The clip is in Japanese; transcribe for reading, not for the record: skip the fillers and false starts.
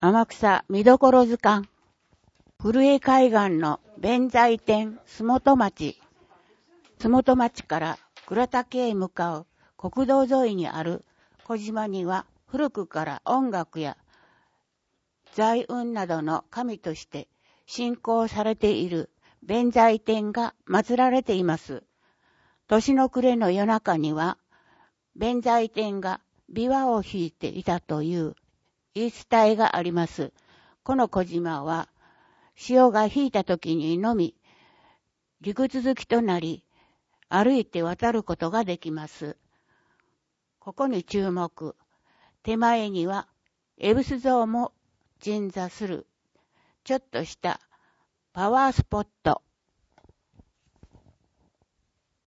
天草見どころ図鑑。古江海岸の弁財天洲本町。洲本町から倉岳へ向かう国道沿いにある小島には、古くから音楽や財運などの神として信仰されている弁財天が祀られています。年の暮れの夜中には、弁財天が琵琶を弾いていたという言い伝えがあります。この小島は、潮が引いた時にのみ、陸続きとなり、歩いて渡ることができます。ここに注目。手前には、エブス像も鎮座する、ちょっとしたパワースポット。